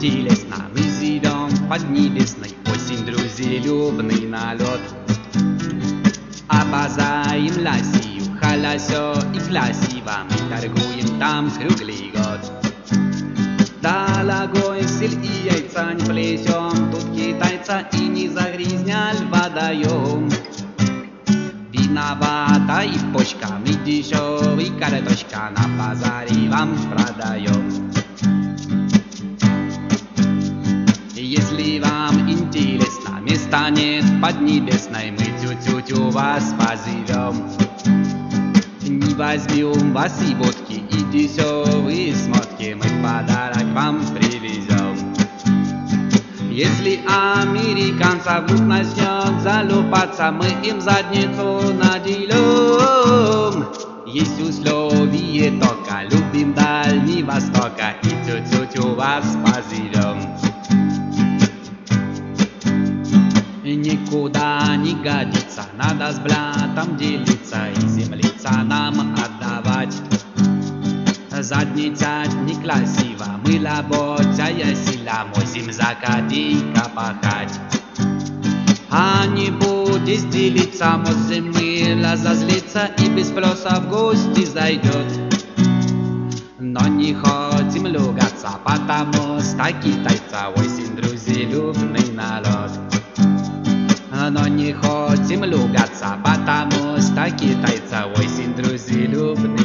интересно, мы живем в поднебесной, осень, друзелюбный налет. Обозаем Россию, хорошо и красиво, мы торгуем там круглый год. Дорогой сыр и яйца не плетем, тут китайца и не загрязнял водоем. Виновата и почка, мы дешевый картошка на базаре вам продаем. Если вам интересно, места нет поднебесной, мы тю-тю-тю вас позовем. Не возьмем вас и водки, и дешевые смотки, мы подарок вам привезем. Если американцев вдруг начнет залупаться, мы им задницу наделем. Есть условие только, любим Дальний Востока, и тю-тю-тю вас позовем. Никуда не годится, надо с братом делиться и землица нам отдавать. Задница некрасиво, мы работая сила, можем закатика пахать. А не будешь делиться, можем мы разозлиться и без спроса в гости зайдет. Но не хотим ругаться, потому что китайца очень друзелюбный народ. Но не хотим ругаться, потому что китайца очень друзелюбный.